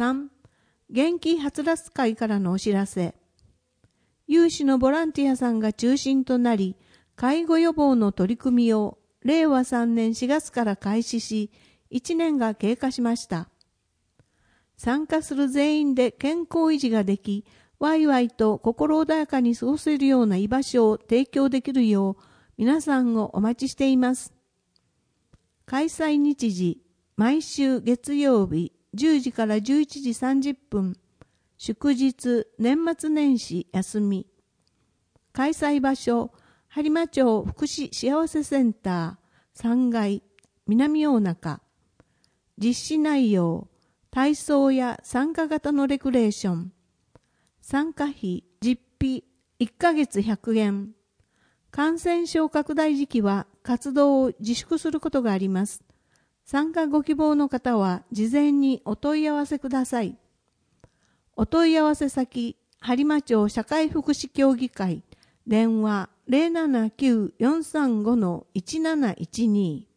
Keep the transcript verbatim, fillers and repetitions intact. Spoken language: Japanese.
さん、元気はつらつ会からのお知らせ。有志のボランティアさんが中心となり、介護予防の取り組みをれいわさんねんしがつから開始し、いちねんが経過しました。参加する全員で健康維持ができ、ワイワイと心穏やかに過ごせるような居場所を提供できるよう、皆さんをお待ちしています。開催日時、毎週月曜日じゅうじからじゅういちじさんじゅっぷん、祝日、年末年始休み。開催場所、播磨町福祉幸せセンターさんがい南大中。実施内容、体操や参加型のレクレーション。参加費、実費いっかげつひゃくえん。感染症拡大時期は活動を自粛することがあります。参加ご希望の方は事前にお問い合わせください。お問い合わせ先、播磨町社会福祉協議会、電話 ゼロななきゅうよんさんごのいちなないちに